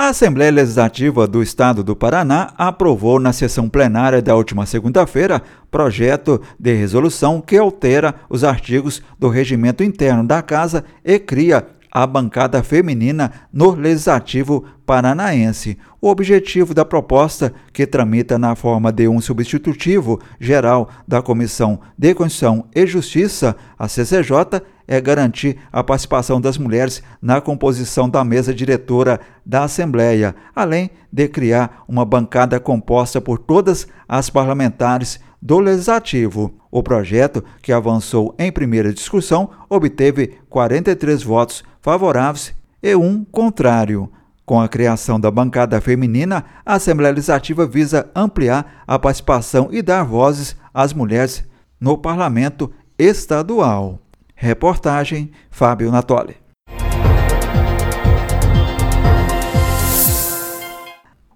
A Assembleia Legislativa do Estado do Paraná aprovou na sessão plenária da última segunda-feira projeto de resolução que altera os artigos do regimento interno da Casa e cria a bancada feminina no Legislativo Paranaense. O objetivo da proposta, que tramita na forma de um substitutivo geral da Comissão de Constituição e Justiça, a CCJ, é garantir a participação das mulheres na composição da mesa diretora da Assembleia, além de criar uma bancada composta por todas as parlamentares do Legislativo. O projeto, que avançou em primeira discussão, obteve 43 votos favoráveis e um contrário. Com a criação da bancada feminina, a Assembleia Legislativa visa ampliar a participação e dar vozes às mulheres no Parlamento Estadual. Reportagem Fábio Natoli.